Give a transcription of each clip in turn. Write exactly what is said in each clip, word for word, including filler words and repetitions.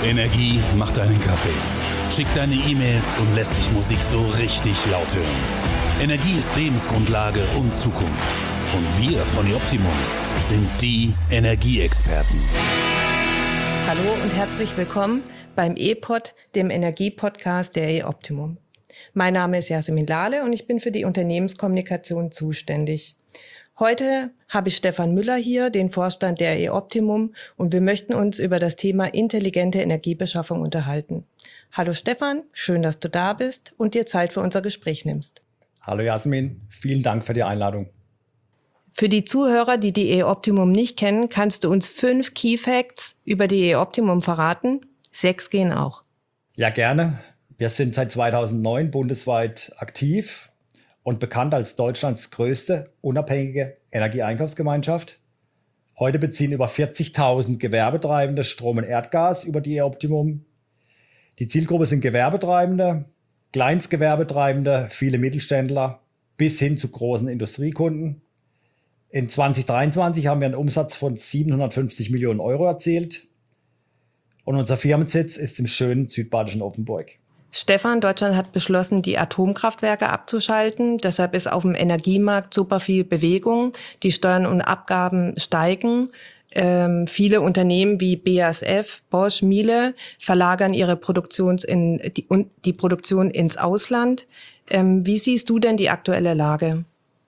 Energie macht deinen Kaffee, schickt deine E-Mails und lässt dich Musik so richtig laut hören. Energie ist Lebensgrundlage und Zukunft. Und wir von eOptimum sind die Energieexperten. Hallo und herzlich willkommen beim E-Pod, dem Energie-Podcast der eOptimum. Mein Name ist Jasmin Lahle und ich bin für die Unternehmenskommunikation zuständig. Heute habe ich Stefan Müller hier, den Vorstand der eOptimum, und wir möchten uns über das Thema intelligente Energiebeschaffung unterhalten. Hallo Stefan, schön, dass du da bist und dir Zeit für unser Gespräch nimmst. Hallo Jasmin, vielen Dank für die Einladung. Für die Zuhörer, die die eOptimum nicht kennen, kannst du uns fünf Key Facts über die eOptimum verraten? Sechs gehen auch. Ja, gerne. Wir sind seit zweitausendneun bundesweit aktiv und bekannt als Deutschlands größte unabhängige Energieeinkaufsgemeinschaft. Heute beziehen über vierzigtausend Gewerbetreibende Strom und Erdgas über die eOptimum. Die Zielgruppe sind Gewerbetreibende, Kleinstgewerbetreibende, viele Mittelständler bis hin zu großen Industriekunden. In zwanzig dreiundzwanzig haben wir einen Umsatz von siebenhundertfünfzig Millionen Euro erzielt und unser Firmensitz ist im schönen südbadischen Offenburg. Stefan, Deutschland hat beschlossen, die Atomkraftwerke abzuschalten. Deshalb ist auf dem Energiemarkt super viel Bewegung. Die Steuern und Abgaben steigen. Ähm, viele Unternehmen wie B A S F, Bosch, Miele verlagern ihre Produktion in, die, die Produktion ins Ausland. Ähm, wie siehst du denn die aktuelle Lage?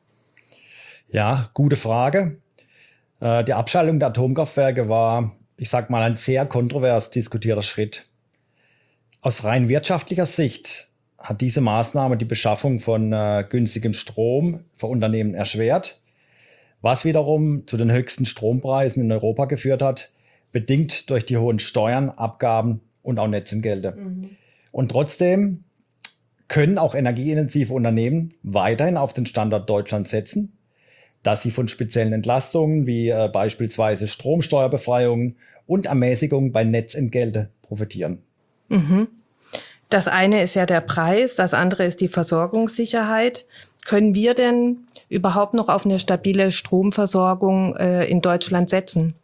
Ja, gute Frage. Äh, die Abschaltung der Atomkraftwerke war, ich sag mal, ein sehr kontrovers diskutierter Schritt. Aus rein wirtschaftlicher Sicht hat diese Maßnahme die Beschaffung von äh, günstigem Strom für Unternehmen erschwert, was wiederum zu den höchsten Strompreisen in Europa geführt hat, bedingt durch die hohen Steuern, Abgaben und auch Netzentgelte. Mhm. Und trotzdem können auch energieintensive Unternehmen weiterhin auf den Standort Deutschland setzen, dass sie von speziellen Entlastungen wie äh, beispielsweise Stromsteuerbefreiungen und Ermäßigungen bei Netzentgelte profitieren. Mhm. Das eine ist ja der Preis, das andere ist die Versorgungssicherheit. Können wir denn überhaupt noch auf eine stabile Stromversorgung äh, in Deutschland setzen?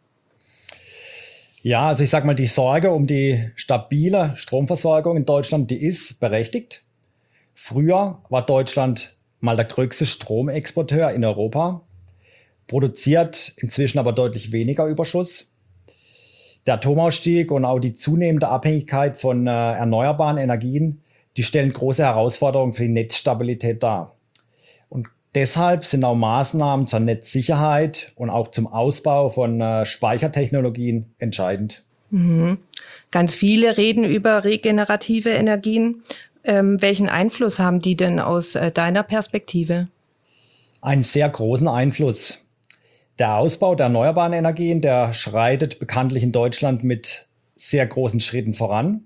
Ja, also ich sag mal, die Sorge um die stabile Stromversorgung in Deutschland, die ist berechtigt. Früher war Deutschland mal der größte Stromexporteur in Europa, produziert inzwischen aber deutlich weniger Überschuss. Der Atomausstieg und auch die zunehmende Abhängigkeit von äh, erneuerbaren Energien, die stellen große Herausforderungen für die Netzstabilität dar. Und deshalb sind auch Maßnahmen zur Netzsicherheit und auch zum Ausbau von äh, Speichertechnologien entscheidend. Mhm. Ganz viele reden über regenerative Energien. Ähm, welchen Einfluss haben die denn aus äh, deiner Perspektive? Einen sehr großen Einfluss. Der Ausbau der erneuerbaren Energien, der schreitet bekanntlich in Deutschland mit sehr großen Schritten voran.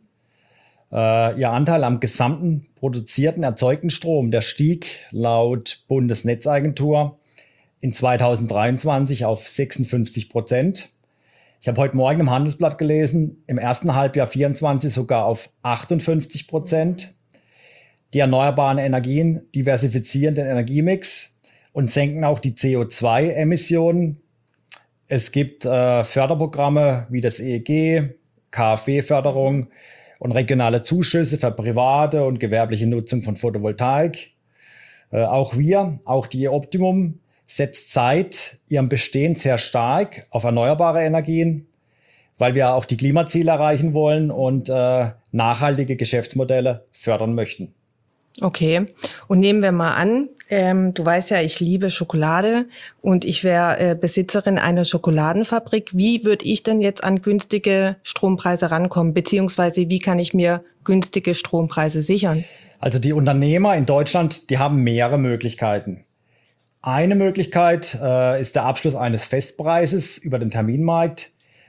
Äh, ihr Anteil am gesamten produzierten, erzeugten Strom, der stieg laut Bundesnetzagentur in zweitausenddreiundzwanzig auf sechsundfünfzig Prozent. Ich habe heute Morgen im Handelsblatt gelesen, im ersten Halbjahr vierundzwanzig sogar auf achtundfünfzig Prozent. Die erneuerbaren Energien diversifizieren den Energiemix und senken auch die C O zwei Emissionen. Es gibt äh, Förderprogramme wie das E E G, K f W-Förderung und regionale Zuschüsse für private und gewerbliche Nutzung von Photovoltaik. Äh, auch wir, auch die eOptimum, setzt seit ihrem Bestehen sehr stark auf erneuerbare Energien, weil wir auch die Klimaziele erreichen wollen und äh, nachhaltige Geschäftsmodelle fördern möchten. Okay, und nehmen wir mal an, ähm, du weißt ja, ich liebe Schokolade und ich wäre äh, Besitzerin einer Schokoladenfabrik. Wie würde ich denn jetzt an günstige Strompreise rankommen, beziehungsweise wie kann ich mir günstige Strompreise sichern? Also die Unternehmer in Deutschland, die haben mehrere Möglichkeiten. Eine Möglichkeit äh, ist der Abschluss eines Festpreises über den Terminmarkt,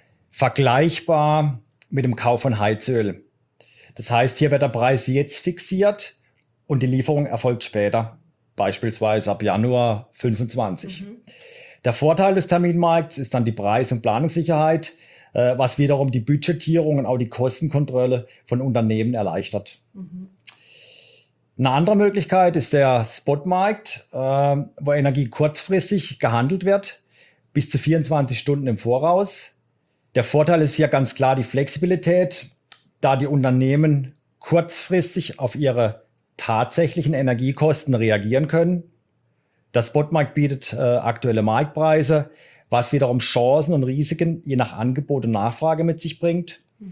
vergleichbar mit dem Kauf von Heizöl. Das heißt, hier wird der Preis jetzt fixiert und die Lieferung erfolgt später, beispielsweise ab Januar fünfundzwanzig. Mhm. Der Vorteil des Terminmarkts ist dann die Preis- und Planungssicherheit, äh, was wiederum die Budgetierung und auch die Kostenkontrolle von Unternehmen erleichtert. Mhm. Eine andere Möglichkeit ist der Spotmarkt, äh, wo Energie kurzfristig gehandelt wird, bis zu vierundzwanzig Stunden im Voraus. Der Vorteil ist hier ganz klar die Flexibilität. da die Unternehmen kurzfristig auf ihre tatsächlichen Energiekosten reagieren können. Der Spotmarkt bietet äh, aktuelle Marktpreise, was wiederum Chancen und Risiken je nach Angebot und Nachfrage mit sich bringt. Mhm.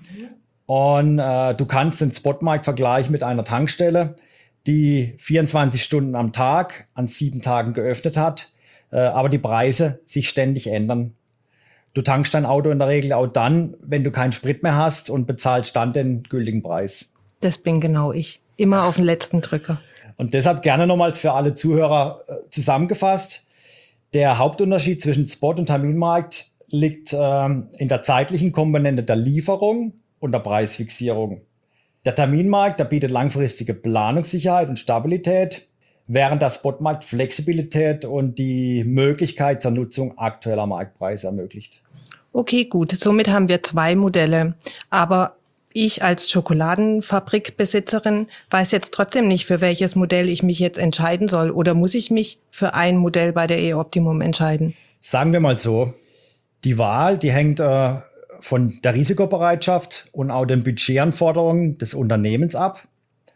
Und äh, du kannst den Spotmarkt vergleichen mit einer Tankstelle, die vierundzwanzig Stunden am Tag an sieben Tagen geöffnet hat, äh, aber die Preise sich ständig ändern. Du tankst dein Auto in der Regel auch dann, wenn du keinen Sprit mehr hast und bezahlst dann den gültigen Preis. Das bin genau ich. Immer auf den letzten Drücker. Und deshalb gerne nochmals für alle Zuhörer äh, zusammengefasst. Der Hauptunterschied zwischen Spot- und Terminmarkt liegt ähm, in der zeitlichen Komponente der Lieferung und der Preisfixierung. Der Terminmarkt, der bietet langfristige Planungssicherheit und Stabilität, während der Spotmarkt Flexibilität und die Möglichkeit zur Nutzung aktueller Marktpreise ermöglicht. Okay, gut. Somit haben wir zwei Modelle. Aber ich als Schokoladenfabrikbesitzerin weiß jetzt trotzdem nicht, für welches Modell ich mich jetzt entscheiden soll. Oder muss ich mich für ein Modell bei der E-Optimum entscheiden? Sagen wir mal so, die Wahl, die hängt äh, von der Risikobereitschaft und auch den Budgetanforderungen des Unternehmens ab.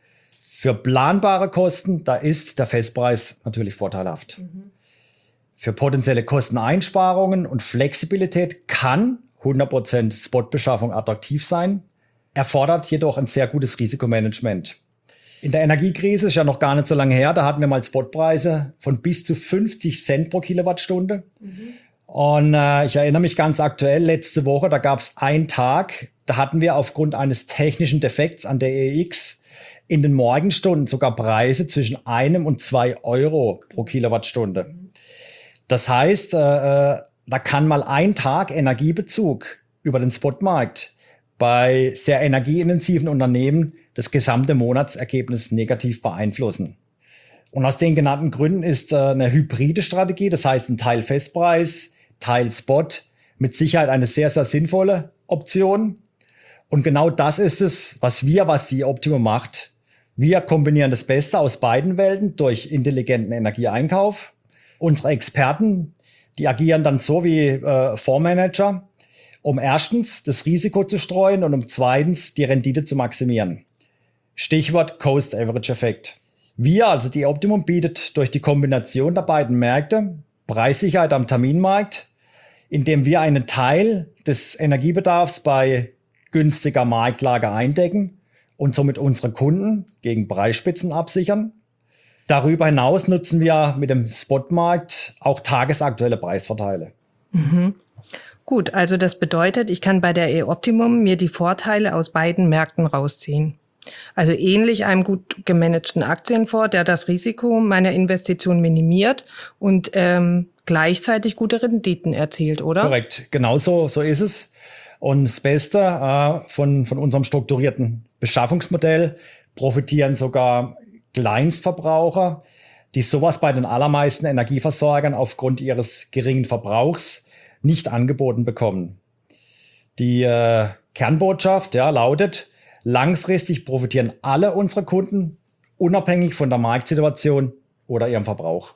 Für planbare Kosten, da ist der Festpreis natürlich vorteilhaft. Mhm. Für potenzielle Kosteneinsparungen und Flexibilität kann hundert Prozent Spotbeschaffung attraktiv sein, erfordert jedoch ein sehr gutes Risikomanagement. In der Energiekrise ist ja noch gar nicht so lange her, da hatten wir mal Spotpreise von bis zu fünfzig Cent pro Kilowattstunde. Mhm. Und äh, ich erinnere mich ganz aktuell, letzte Woche, da gab es einen Tag, da hatten wir aufgrund eines technischen Defekts an der E X in den Morgenstunden sogar Preise zwischen einem und zwei Euro pro Kilowattstunde. Das heißt, äh, da kann mal ein Tag Energiebezug über den Spotmarkt bei sehr energieintensiven Unternehmen das gesamte Monatsergebnis negativ beeinflussen. Und aus den genannten Gründen ist äh, eine hybride Strategie, das heißt ein Teil Festpreis, Teil Spot, mit Sicherheit eine sehr, sehr sinnvolle Option. Und genau das ist es, was wir, was die E-Optimum macht. Wir kombinieren das Beste aus beiden Welten durch intelligenten Energieeinkauf. Unsere Experten, die agieren dann so wie äh, Fondsmanager, um erstens das Risiko zu streuen und um zweitens die Rendite zu maximieren. Stichwort Cost-Average-Effekt. Wir, also die E-Optimum, bietet durch die Kombination der beiden Märkte Preissicherheit am Terminmarkt, indem wir einen Teil des Energiebedarfs bei günstiger Marktlage eindecken und somit unsere Kunden gegen Preisspitzen absichern. Darüber hinaus nutzen wir mit dem Spotmarkt auch tagesaktuelle Preisvorteile. Mhm. Gut, also das bedeutet, ich kann bei der E-Optimum mir die Vorteile aus beiden Märkten rausziehen. Also ähnlich einem gut gemanagten Aktienfonds, der das Risiko meiner Investition minimiert und ähm, gleichzeitig gute Renditen erzielt, oder? Korrekt, genau so, so ist es. Und das Beste äh, von, von unserem strukturierten Beschaffungsmodell profitieren sogar Kleinstverbraucher, die sowas bei den allermeisten Energieversorgern aufgrund ihres geringen Verbrauchs nicht angeboten bekommen. Die äh, Kernbotschaft ja, lautet, langfristig profitieren alle unsere Kunden, unabhängig von der Marktsituation oder ihrem Verbrauch.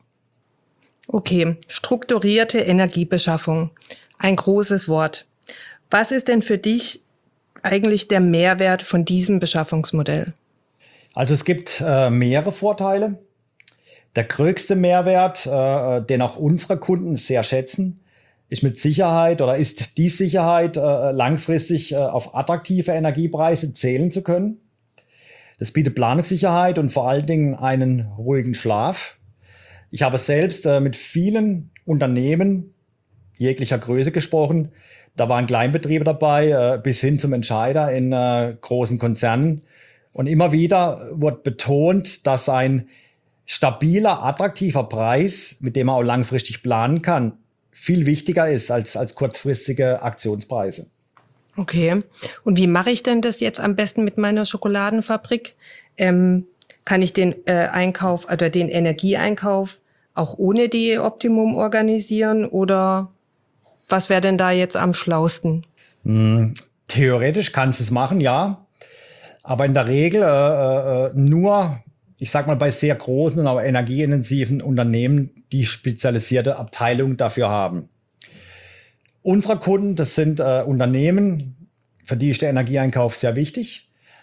Okay, strukturierte Energiebeschaffung. Ein großes Wort. Was ist denn für dich eigentlich der Mehrwert von diesem Beschaffungsmodell? Also es gibt äh, mehrere Vorteile. Der größte Mehrwert, äh, den auch unsere Kunden sehr schätzen, ist mit Sicherheit oder ist die Sicherheit, äh, langfristig äh, auf attraktive Energiepreise zählen zu können. Das bietet Planungssicherheit und vor allen Dingen einen ruhigen Schlaf. Ich habe selbst äh, mit vielen Unternehmen jeglicher Größe gesprochen. Da waren Kleinbetriebe dabei, äh, bis hin zum Entscheider in äh, großen Konzernen. Und immer wieder wird betont, dass ein stabiler, attraktiver Preis, mit dem man auch langfristig planen kann, viel wichtiger ist als, als kurzfristige Aktionspreise. Okay. Und wie mache ich denn das jetzt am besten mit meiner Schokoladenfabrik? Ähm, kann ich den äh, Einkauf oder den Energieeinkauf auch ohne die E-Optimum organisieren oder was wäre denn da jetzt am schlausten? Hm, theoretisch kannst du es machen, ja. Aber in der Regel äh, äh, nur, ich sag mal, bei sehr großen, aber energieintensiven Unternehmen, die spezialisierte Abteilungen dafür haben. Unsere Kunden, das sind äh, Unternehmen, für die ist der Energieeinkauf sehr wichtig.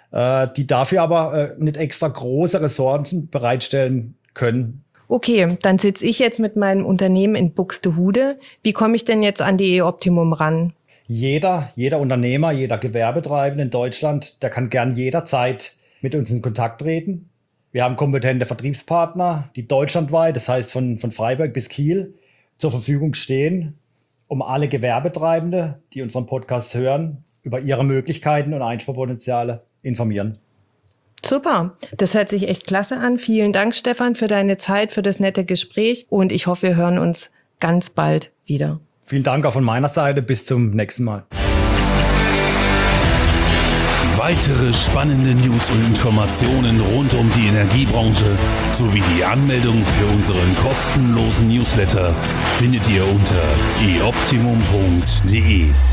äh, die dafür aber äh, nicht extra große Ressourcen bereitstellen können. Okay, dann sitze ich jetzt mit meinem Unternehmen in Buxtehude. Wie komme ich denn jetzt an die E-Optimum ran? Jeder, jeder Unternehmer, jeder Gewerbetreibende in Deutschland, der kann gern jederzeit mit uns in Kontakt treten. Wir haben kompetente Vertriebspartner, die deutschlandweit, das heißt von, von Freiburg bis Kiel, zur Verfügung stehen, um alle Gewerbetreibende, die unseren Podcast hören, über ihre Möglichkeiten und Einsparpotenziale informieren. Super, das hört sich echt klasse an. Vielen Dank, Stefan, für deine Zeit, für das nette Gespräch und ich hoffe, wir hören uns ganz bald wieder. Vielen Dank auch von meiner Seite. Bis zum nächsten Mal. Weitere spannende News und Informationen rund um die Energiebranche sowie die Anmeldung für unseren kostenlosen Newsletter findet ihr unter e optimum punkt de.